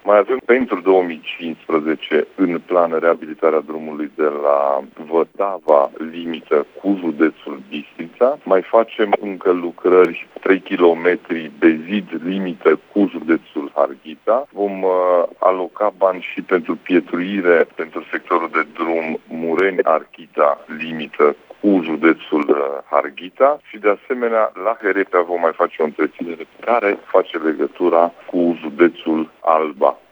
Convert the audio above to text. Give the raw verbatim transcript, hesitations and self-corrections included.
Mai avem pentru două mii cincisprezece în plan reabilitarea drumului de la Vătava, limită cu județul Bistrița. Mai facem încă lucrări trei kilometri de zid limită cu județul Harghita. Vom uh, aloca bani și pentru pietruire pentru sectorul de drum Mureni-Archita, limită cu județul Harghita și de asemenea la Herepea vom mai face o întreținere care face legătura cu județul Alba.